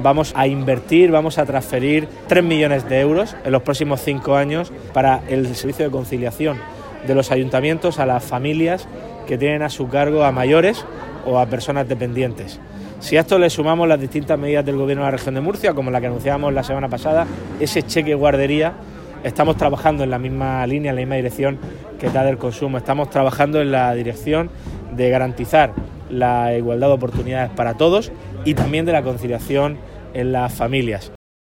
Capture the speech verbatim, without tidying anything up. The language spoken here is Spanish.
vamos a invertir, vamos a transferir tres millones de euros en los próximos cinco años para el servicio de conciliación de los ayuntamientos a las familias que tienen a su cargo a mayores o a personas dependientes. Si a esto le sumamos las distintas medidas del Gobierno de la Región de Murcia, como la que anunciábamos la semana pasada, ese cheque guardería, estamos trabajando en la misma línea, en la misma dirección que T A del Consumo. Estamos trabajando en la dirección de garantizar la igualdad de oportunidades para todos y también de la conciliación en las familias.